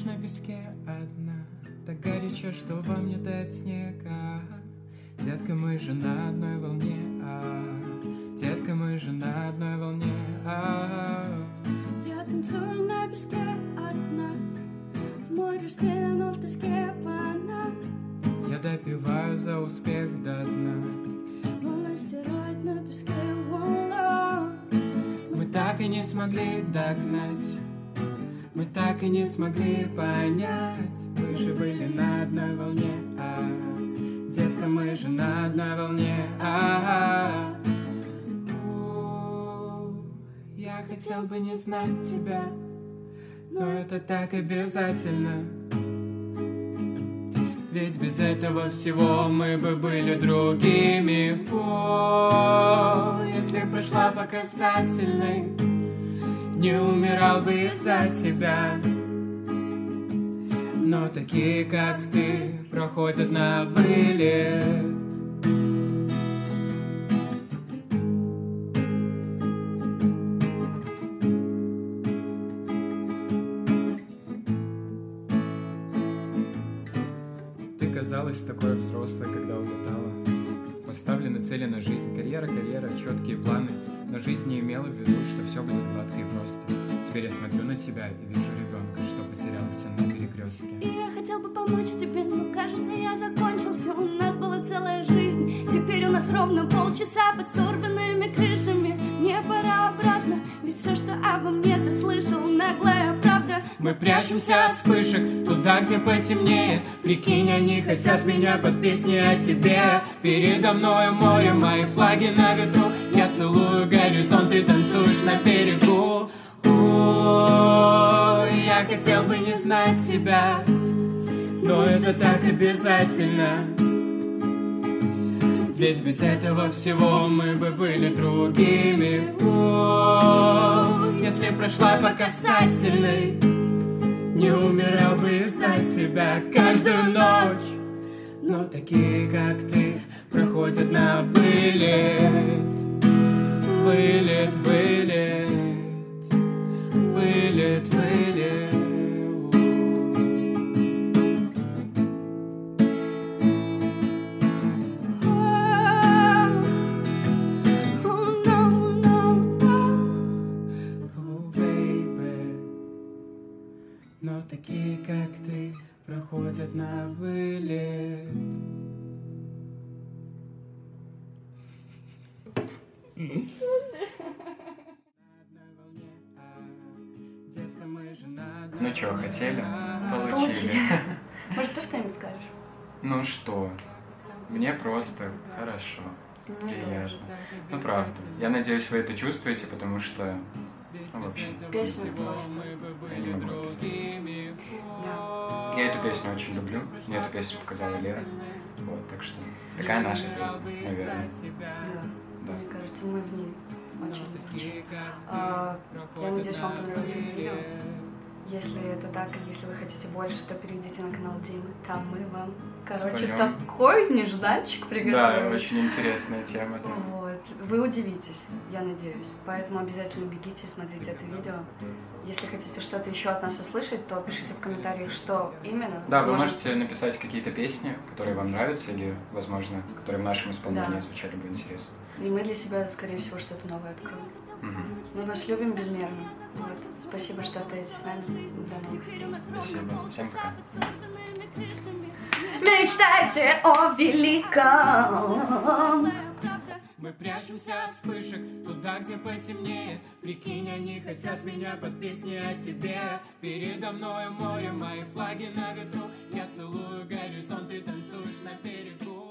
Танцуешь на песке одна, так горячо, что вам не тает снега. Детка, мы же на одной волне, детка, мы же на одной волне, Я танцую на песке одна, в море штиль, но в тоске по нам. Я допиваю за успех до дна. Волны стирают на песке волна. Мы так и не смогли догнать, мы так и не смогли понять. Мы же были на одной волне, детка, мы же на одной волне, Я хотел бы не знать тебя, но это так обязательно. Ведь без этого всего мы бы были другими. Если прошла по касательной, не умирал бы из-за тебя. Но такие, как ты, проходят на вылет. Ты казалась такой взрослой, когда улетала. Поставлены цели на жизнь, карьера, четкие планы. Но жизнь не имела в виду, что все будет гладко и просто. Теперь я смотрю на тебя и вижу ребенка, что потерялся на перекрестке. И я хотел бы помочь тебе, но кажется, я закончился. У нас была целая жизнь, теперь у нас ровно полчаса под сорванными крышами. Мне пора обратно, ведь все, что обо мне ты слышал, наглая правда. Мы прячемся от вспышек туда, где потемнее. Прикинь, они хотят меня под песни о тебе. Передо мною море, мои флаги на ветру. Я целую горизонт, ты танцуешь на берегу. Я хотел бы не знать тебя, но это так обязательно. Ведь без этого всего мы бы были другими. Если прошла по касательной, не умирал бы из-за тебя каждую ночь. Но такие, как ты, проходят на вылет. Вылет, вылет, вылет, вылет. Но такие, как ты, проходят на вылет. Ну чё, хотели? Получили. Может, ты что-нибудь скажешь? Ну что, мне просто хорошо, приятно. Ну правда, я надеюсь, вы это чувствуете, потому что, ну, в общем, Песня просто. я не могу описать. Я эту песню очень люблю, мне эту песню показала Лера, вот, так что такая наша песня, наверное. Да. Мне кажется, мы в ней очень звучим. Я надеюсь, вам понравилось это видео. Если это так, и если вы хотите больше, то перейдите на канал Димы. Там мы вам, Споем. такой нежданчик приготовили. Да, очень интересная тема. Да. Вот. Вы удивитесь, я надеюсь. Поэтому обязательно бегите и смотрите это видео. Если хотите что-то еще от нас услышать, то пишите в комментариях, что именно. Да, вы можете написать какие-то песни, которые вам нравятся, или, возможно, которые в нашем исполнении звучали бы интересно. И мы для себя, скорее всего, что-то новое откроем. Мы вас любим безмерно. Вот. Спасибо, что остаетесь с нами. До новых встреч. Спасибо. Всем пока. Мечтайте о великом. Мы прячемся от вспышек туда, где потемнее. Прикинь, они хотят меня под песни о тебе. Передо мною море, мои флаги на ветру. Я целую горизонт, ты танцуешь на берегу.